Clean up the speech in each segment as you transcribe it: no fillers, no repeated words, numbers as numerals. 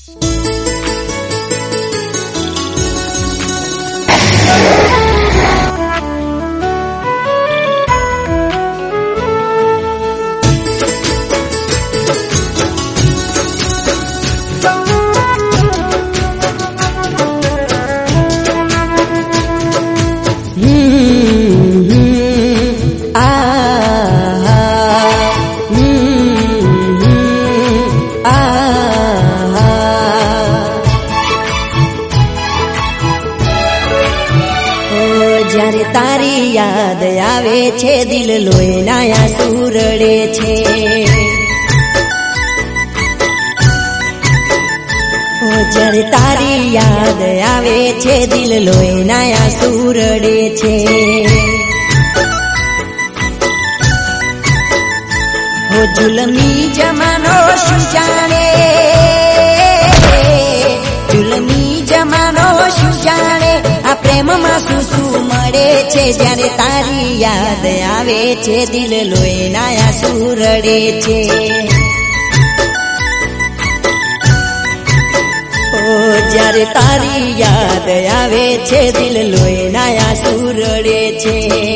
જ્યારે તારી યાદ આવે છે દિલ લોહીના આંસુ રડે છે। જ્યારે તારી યાદ આવે છે દિલ લોહીના આંસુ રડે છે। ઓ જુલમી જમાનો શું જાણે, જુલમી જમાનો શું જાણે, આ પ્રેમમાં શું શું મળે છે। જ્યારે તારી યાદ આવે છે દિલ લોહીના આંસુ રડે છે। જ્યારે તારી યાદ આવે છે દિલ લોહીના આંસુ રડે છે।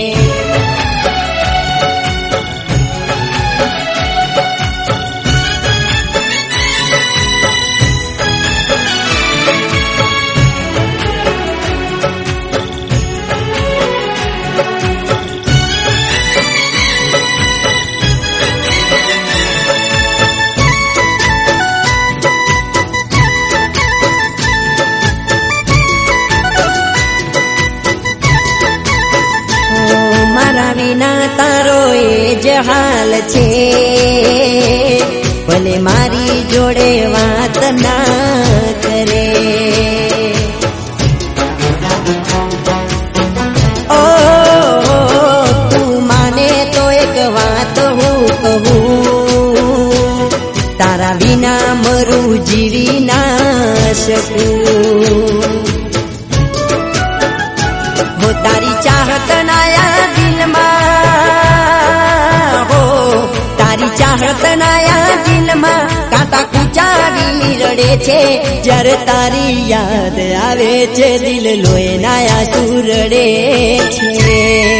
વિના તારો એ જ હાલ છે, ભલે મારી જોડે વાત ના કરે। ઓ તું માને તો એક વાત હું કહું, તારા વિના મરું જીવી ના શકું। હો તારી ચાહત નાયા દિલમાં, હો તારી ચાહત નાયા દિલમાં કાંટા કુચાવી રડે છે। જ્યારે તારી યાદ આવે છે દિલ લોહીના આંસુ રડે છે।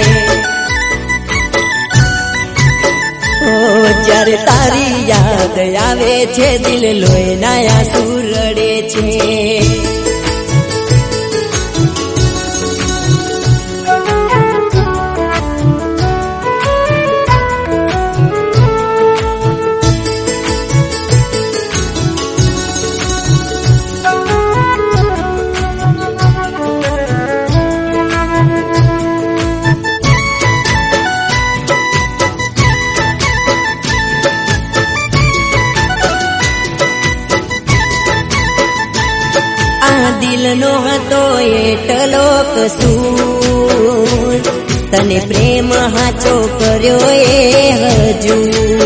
ઓ જ્યારે તારી યાદ આવે છે દિલ લોહીના આંસુ રડે છે। દિલનો હતો એટલો કસૂર, તને પ્રેમ હાચો કર્યો એ હજુ।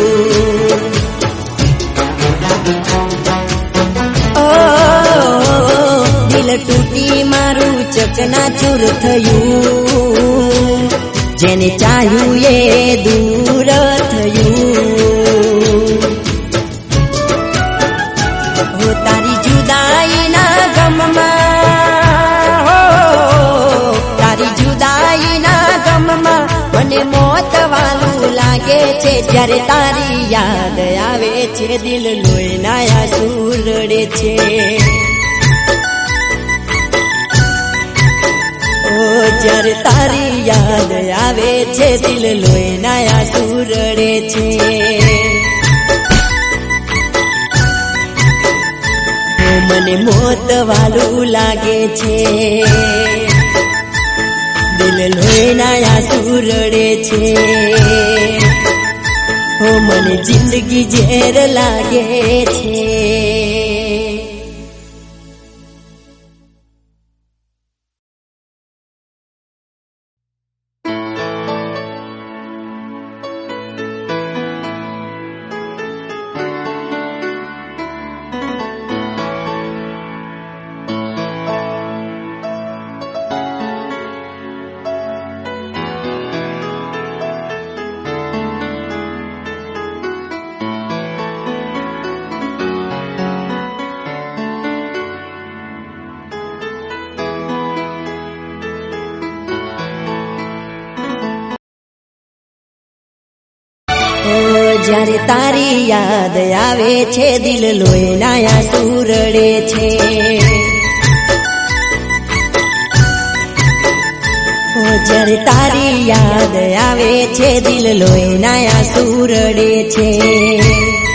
ઓ દિલ તૂટી મારું ચકનાચૂર થયું, જેને ચાહ્યું એ દૂર થયું। હો તારી જુદાઈના ગમમાં, હો તારી જુદાઈના ગમમાં મને મોત વાલું લાગે છે। જ્યારે તારી યાદ આવે છે દિલ લોહીના આંસુ રડે છે। ઓ જ્યારે તારી યાદ આવે છે દિલ લોહીના આંસુ રડે છે। મને મોત વાલું લાગે છે, દિલ લોહીના આંસુ રડે છે। ઓ મને જિંદગી ઝેર લાગે છે। જ્યારે તારી યાદ આવે છે દિલ લોહીના આંસુ રડે છે જ્યારે તારી યાદ આવે છે દિલ લોહીના આંસુ રડે છે